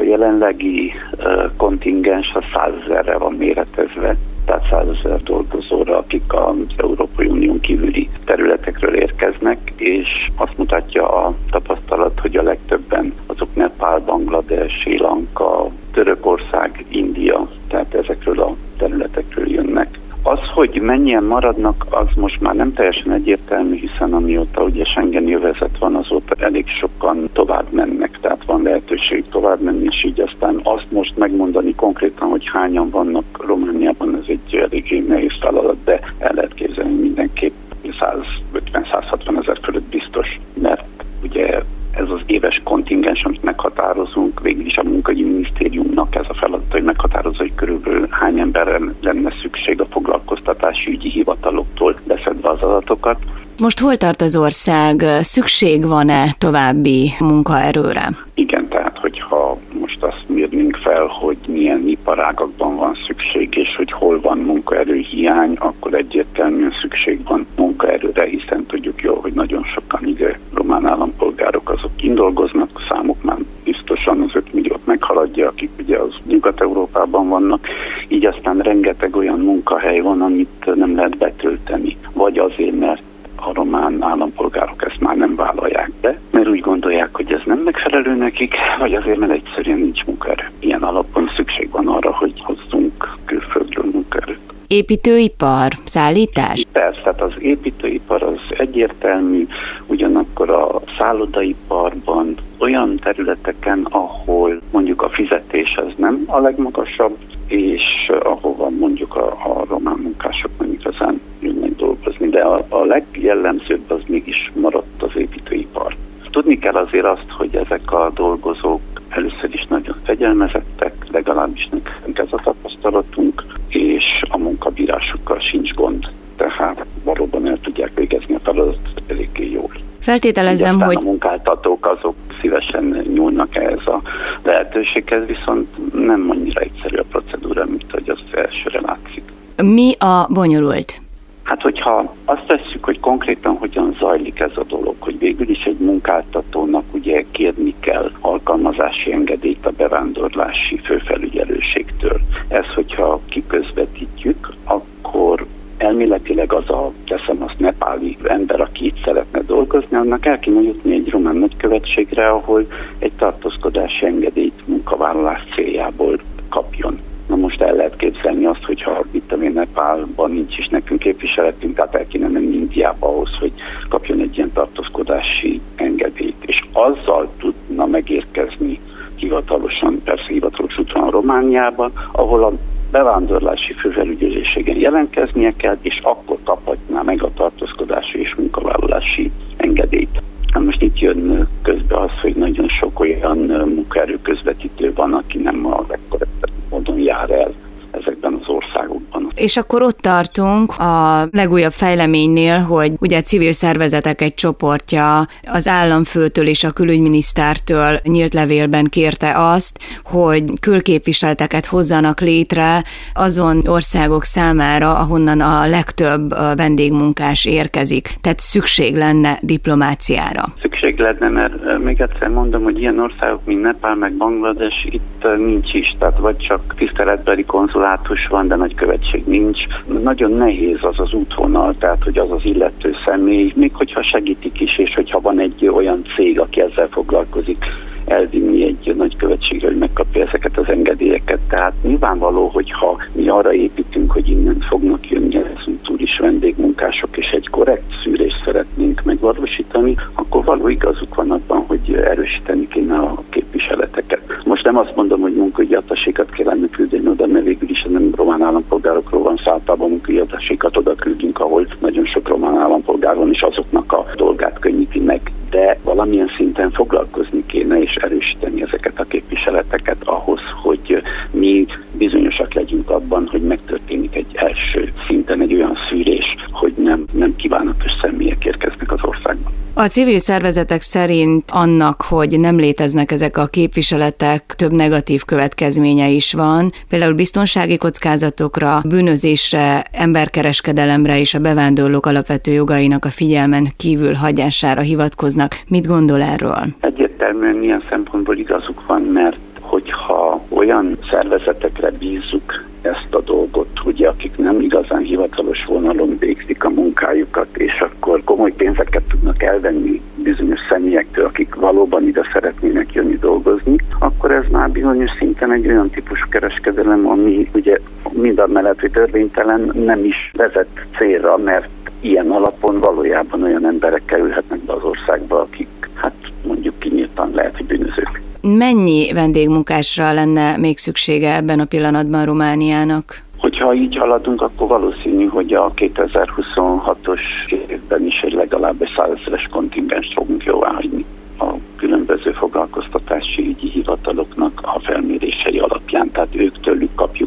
jelenlegi kontingens a 100 000-re van méretezve, tehát 100 000 dolgozóra, akik az Európai Unión kívüli területekről érkeznek, és azt mutatja a tapasztalat, hogy a legtöbben azok Nepál, Banglades, Srí Lanka, Törökország, India, tehát ezekről a területekről jönnek. Az, hogy mennyien maradnak, az most már nem teljesen egyértelmű, hiszen amióta ugye Schengeni övezet van, azóta elég sokan tovább mennek, tehát van lehetőség tovább menni, és így aztán azt most megmondani konkrétan, hogy hányan vannak Romániában, ez egy eléggé nehéz feladat, de el lehet képzelni mindenképp 150-160 ezer fölött biztos, mert ugye ez az éves kontingens, amit meghatározunk, végül is a Munkahogyi Minisztériumnak ez a feladat, hogy meghatározza, hogy körülbelül hány emberre lenne szükség a foglalkoztatási ügyi hivataloktól leszedve az adatokat. Most hol tart az ország? Szükség van-e további munkaerőre? Igen, tehát hogyha most azt mérnénk fel, hogy milyen iparágakban van szükség, és hogy hol van munkaerőhiány, akkor egyértelműen szükség van munkaerőre, hiszen tudjuk jól, hogy nagyon sokan ide román állampolgárok azok indolgoznak, a számuk már biztosan az 5 milliót meghaladja, akik ugye az Nyugat-Európában vannak, így aztán rengeteg olyan munkahely van, amit nem lehet betölteni, vagy azért, mert a román állampolgárok ezt már nem vállalják be, mert úgy gondolják, hogy ez nem megfelelő nekik, vagy azért, mert egyszerűen nincs munkaerő. Ilyen alapon szükség van arra, hogy hozzunk külföldről munkaerőt. Építőipar, szállítás? Persze, tehát az építőipar az egyértelmű, ugyanakkor a szállodaiparban olyan területeken, ahol mondjuk a fizetés az nem a legmagasabb, és ahova mondjuk a román munkások nem igazán jönnek dolgozni, de a legjellemzőbb az mégis maradt az építőipar. Tudni kell azért azt, hogy ezek a dolgozók először is nagyon fegyelmezettek, legalábbis nekünk ez a tapasztalatunk, és a munkabírásukkal sincs gond, tehát valóban el tudják végezni a feladatot eléggé jól. Feltételezem, hogy a munkáltatók azok szívesen nyúlnak ehhez a lehetőséghez, viszont nem annyira egyszerű a procedúra, mint hogy az elsőre látszik. Mi a bonyolult? Hát, hogyha azt tesszük, hogy konkrétan hogyan zajlik ez a dolog, hogy végül is egy munkáltatónak ugye kérni kell alkalmazási engedélyt a bevándorlási főfelügyelőségtől. Ez, hogyha kiközvetítjük, akkor elméletileg az a, teszem azt, nepáli ember, aki itt szeretne dolgozni, annak el kéne jutni egy román nagykövetségre, ahol egy tartózkodási engedélyt munkavállalás céljából kapjon. Na most el lehet képzelni azt, hogyha itt a Nepálban nincs is nekünk képviseletünk, tehát el kéne menni Indiába ahhoz, hogy kapjon egy ilyen tartózkodási engedélyt. És azzal tudna megérkezni hivatalosan, persze hivatalos úton Romániában, ahol a bevándorlási főfelügyelőségen jelentkeznie kell, és akkor kaphatná meg a tartózkodási és munkavállalási engedélyt. Most itt jön közbe az, hogy nagyon sok olyan munkaerő közvetítő van, aki nem a legkorrektebb módon jár el ezekben az országokban. És akkor ott tartunk a legújabb fejleménynél, hogy ugye a civil szervezetek egy csoportja az államfőtől és a külügyminisztertől nyílt levélben kérte azt, hogy külképviseleteket hozzanak létre azon országok számára, ahonnan a legtöbb vendégmunkás érkezik. Tehát szükség lenne diplomáciára. Szükség lenne, mert még egyszer mondom, hogy ilyen országok, mint Nepál, meg Banglades itt nincs is, tehát vagy csak tiszteletbeli konzulátus van, de nagykövetség nincs. Nagyon nehéz az az útvonal, tehát hogy az az illető személy, még hogyha segítik is, és hogyha van egy olyan cég, aki ezzel foglalkozik, elvinni egy nagykövetségre, hogy megkapja ezeket az engedélyeket. Tehát nyilvánvaló, hogyha mi arra építünk, hogy innen fognak jönni ezúttal is vendégmunkások, és egy korrekt szűrést szeretnénk megvalósítani, akkor való igazuk van abban, hogy erősíteni kéne a képviseleteket. Most nem azt mondom, hogy munkaügyi attasékat kellene küldeni oda, mert végül is nem román állampolgárokról van szó, általában munkaügyi attasékat oda küldünk, ahol nagyon sok román állampolgár van, és azoknak a dolgát könnyíti meg. De valamilyen szinten foglalkozni kéne, és erősíteni ezeket a képviseleteket ahhoz, hogy mi bizonyosak legyünk abban, hogy megtörténik egy első szinten egy olyan szűrés, hogy nem kívánatos személyek érkeznek az országban. A civil szervezetek szerint annak, hogy nem léteznek ezek a képviseletek, több negatív következménye is van, például biztonsági kockázatokra, bűnözésre, emberkereskedelemre és a bevándorlók alapvető jogainak a figyelmen kívül hagyására hivatkoznak. Mit gondol erről? Egyértelműen ilyen szempontból igazuk van, mert hogyha olyan szervezetekre bízzuk ezt a dolgot, ugye, akik nem igazán hivatalos vonalon végzik a munkájukat, és akkor komoly pénzeket tudnak elvenni bizonyos személyektől, akik valóban ide szeretnének jönni dolgozni, akkor ez már bizonyos szinten egy olyan típusú kereskedelem, ami ugye mindamellett, hogy törvénytelen, nem is vezet célra, mert ilyen alapon valójában olyan emberek kerülhetnek be az országba, akik mondjuk kinyíltan lehet, hogy bűnözők. Mennyi vendégmunkásra lenne még szüksége ebben a pillanatban Romániának? Hogyha így haladunk, akkor valószínű, hogy a 2026-os évben is legalább egy 100 000-es kontingenst fogunk jóváhagyni a különböző foglalkoztatási ügyi hivataloknak a felmérései alapján. Tehát ők tőlük kapjuk